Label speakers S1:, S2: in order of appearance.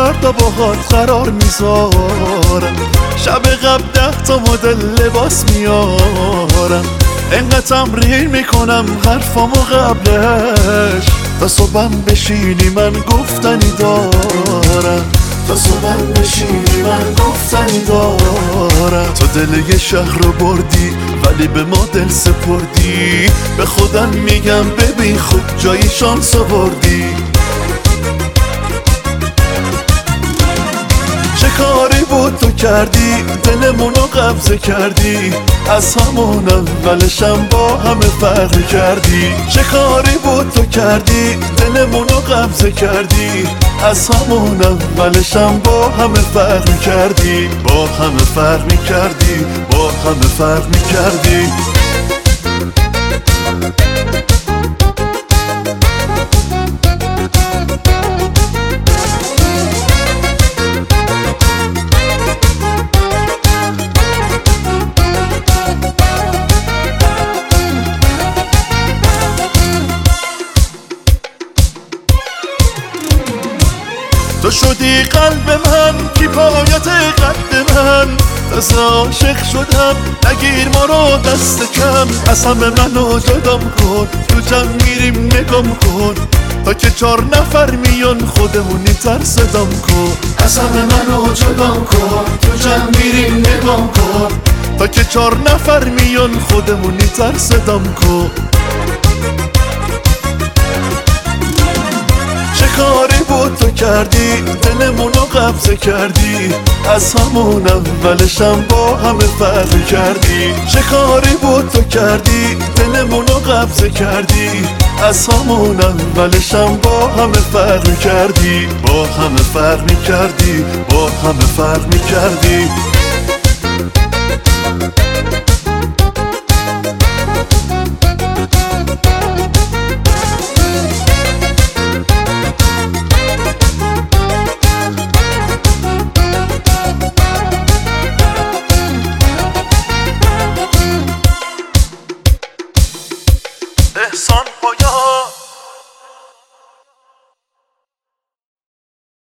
S1: فردا باهات قرار میذارم، شب قبل 10 تا مدل لباس میارم، انقدر تمرین میکنم حرفامو قبلش، تا صبحم بشینی من گفتنی دارم، تا صبحم بشینی من گفتنی دارم. تو دل یه شهر رو بردی ولی به ما دل سپردی، به خودم میگم ببین خوب جایی شانس آوردی. چه کاری بود تو کردی دلمونو قبضه کردی، از همون اولشم با همه فرق کردی. چه کاری بود تو کردی دلمونو قبضه کردی، از همون اولشم با همه فرق کردی، با همه فرق کردی، با همه فرق کردی. تو شدی قلب من کی پایت قد من، تازه عاشق شدم نگیر ما رو دست کم. از همه منو جدام کن تو جمع میریم نگام کن، تا که 4 نفر میان خودمونی تر صدام کن. از همه منو جدام کن تو جمع میریم نگام کن، تا که 4 نفر میان خودمونی تر صدام کن. چه کاری بود تو کردی دلمونو قبضه کردی، از همون اولشم با همه فرق کردی. چه کاری بود تو کردی دلمونو قبضه کردی، از همون اولشم با همه فرق کردی، با همه فرق کردی، با همه فرق کردی.